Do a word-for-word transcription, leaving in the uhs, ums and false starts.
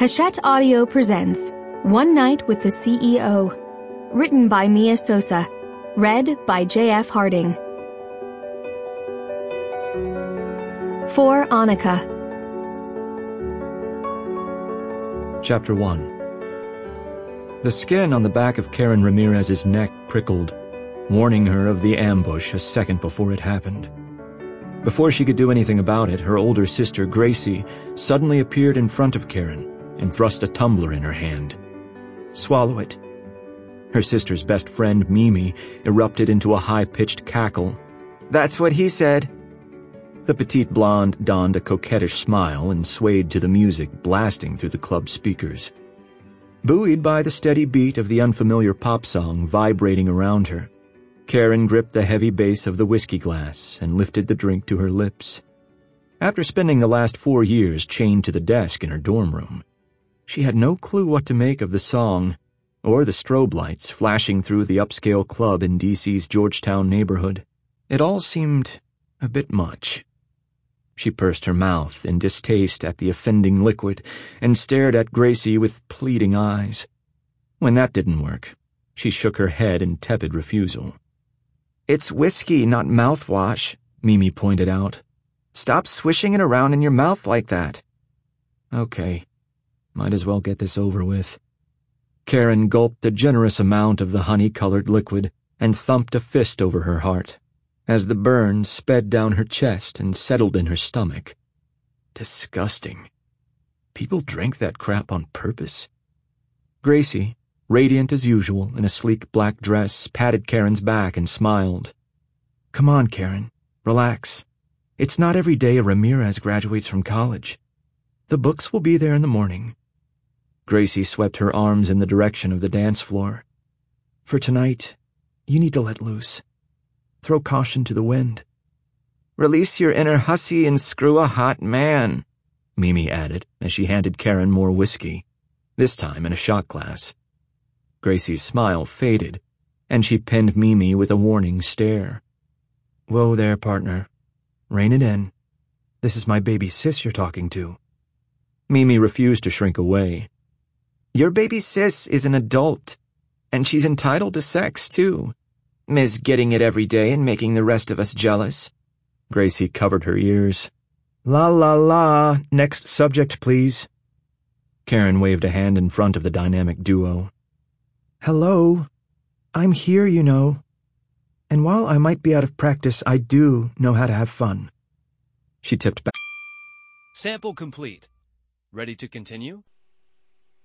Hachette Audio presents One Night with the C E O. Written by Mia Sosa. Read by J F Harding. For Annika. Chapter one. The skin on the back of Karen Ramirez's neck prickled, warning her of the ambush a second before it happened. Before she could do anything about it, her older sister, Gracie, suddenly appeared in front of Karen and thrust a tumbler in her hand. "Swallow it." Her sister's best friend, Mimi, erupted into a high-pitched cackle. "That's what he said." The petite blonde donned a coquettish smile and swayed to the music blasting through the club speakers. Buoyed by the steady beat of the unfamiliar pop song vibrating around her, Karen gripped the heavy base of the whiskey glass and lifted the drink to her lips. After spending the last four years chained to the desk in her dorm room, she had no clue what to make of the song or the strobe lights flashing through the upscale club in D C's Georgetown neighborhood. It all seemed a bit much. She pursed her mouth in distaste at the offending liquid and stared at Gracie with pleading eyes. When that didn't work, she shook her head in tepid refusal. "It's whiskey, not mouthwash," Mimi pointed out. "Stop swishing it around in your mouth like that." Okay, might as well get this over with. Karen gulped a generous amount of the honey-colored liquid and thumped a fist over her heart as the burn sped down her chest and settled in her stomach. Disgusting. People drink that crap on purpose. Gracie, radiant as usual in a sleek black dress, patted Karen's back and smiled. "Come on, Karen. Relax. It's not every day a Ramirez graduates from college. The books will be there in the morning." Gracie swept her arms in the direction of the dance floor. "For tonight, you need to let loose. Throw caution to the wind." "Release your inner hussy and screw a hot man," Mimi added as she handed Karen more whiskey, this time in a shot glass. Gracie's smile faded, and she pinned Mimi with a warning stare. "Whoa there, partner. Rein it in. This is my baby sis you're talking to." Mimi refused to shrink away. "Your baby sis is an adult, and she's entitled to sex, too. Miss getting it every day and making the rest of us jealous." Gracie covered her ears. "La la la, next subject, please." Karen waved a hand in front of the dynamic duo. "Hello. I'm here, you know. And while I might be out of practice, I do know how to have fun." She tipped back. Sample complete. Ready to continue?